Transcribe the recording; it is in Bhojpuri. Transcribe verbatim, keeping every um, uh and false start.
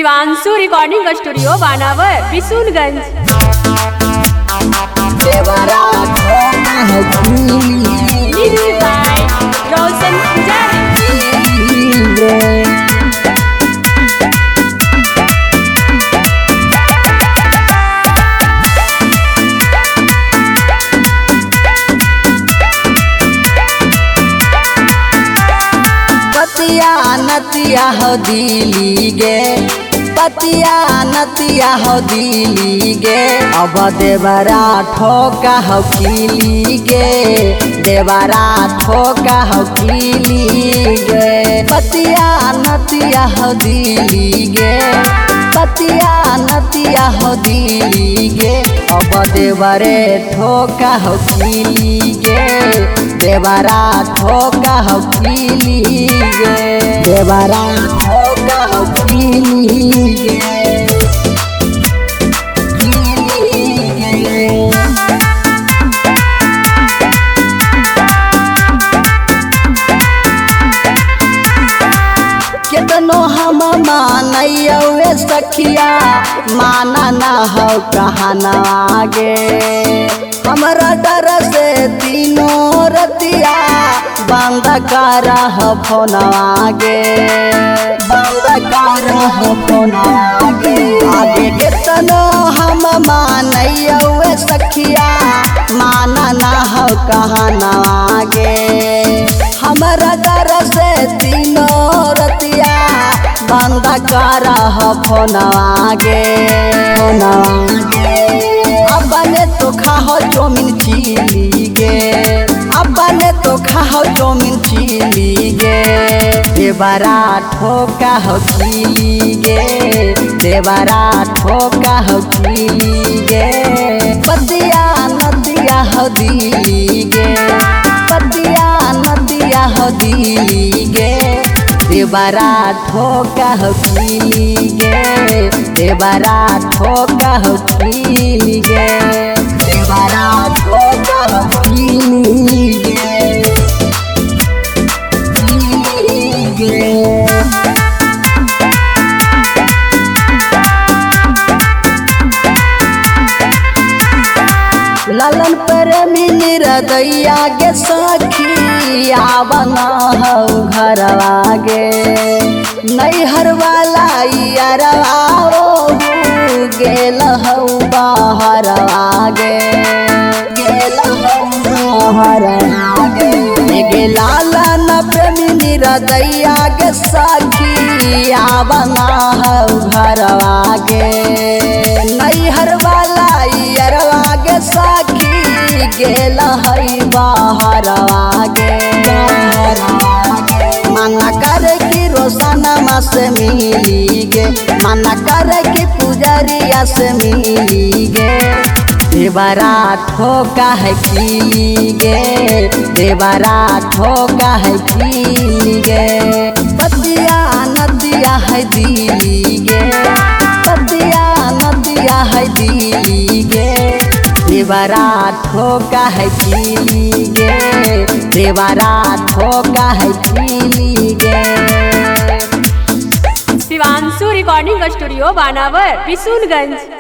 Shivanshu recording studio Banawar Bishunganj. रोशन पतिया नतिया हो दिली गे, पतिया नतिया हो दिली गे, अब देवरा ठोका हो खिली गे, देवरा ठोका हो खिली गे। पतिया नतिया हो दिली गे, पतिया नतिया हो दिली गे, अब देवरे ठोका हो खिली गे, देवरा ठोका हो खिली गे, देवरा ठोका हो खिली गे। कितनो हम मानैया सखिया माना ना हो कहना आगे, हमारा डर से तीनों रतिया बंद कर फोन आगे, बंद कर फोन आगे। आगे कितनो हम मानैया सखिया माना ना हो कहना आगे, हमारा डर से तीनों रतिया बंद कर फोन आगे, फोन आगे। अबने तो खाओ चौमिन चिली गे, अबने तो खाओ चौमिन चिली गे, देवरा ठोका हो खिली गे, देवरा ठोका हो खिली गे। पतिया नदिया हो दिली गे, पतिया नदिया हो दिली गे, देवरा ठोका हो खिली गे, देवरा ठोका हो खिली गे, देवरा ठोका हो खिली गे, खिली गे। लालन पर मिनिरदैया गे सखी आवना हो घरवा गे, नैहर वाला यारवा गेल हो बाहरवा गे, गेल हो बाहरवा गे। गे लालन पर मिनिरदैया गे सखी आवना हो घरवा गे, नैहर वाला यारवा गे सखी गेल हई बाहरवा गे, मना कर की रोशनमा से मिली गे, मना कर की पुजरिया से मिली गे, देवरा ठोका है खिली गे, देवरा ठोका है खिली गे। पतिया नदिया है दिली गे, पतिया नदिया है दिली गे, देवरा ठोका है खिली गे, देवरा ठोका है खिली गे। Shivanshu recording studio Banawar Bishunganj.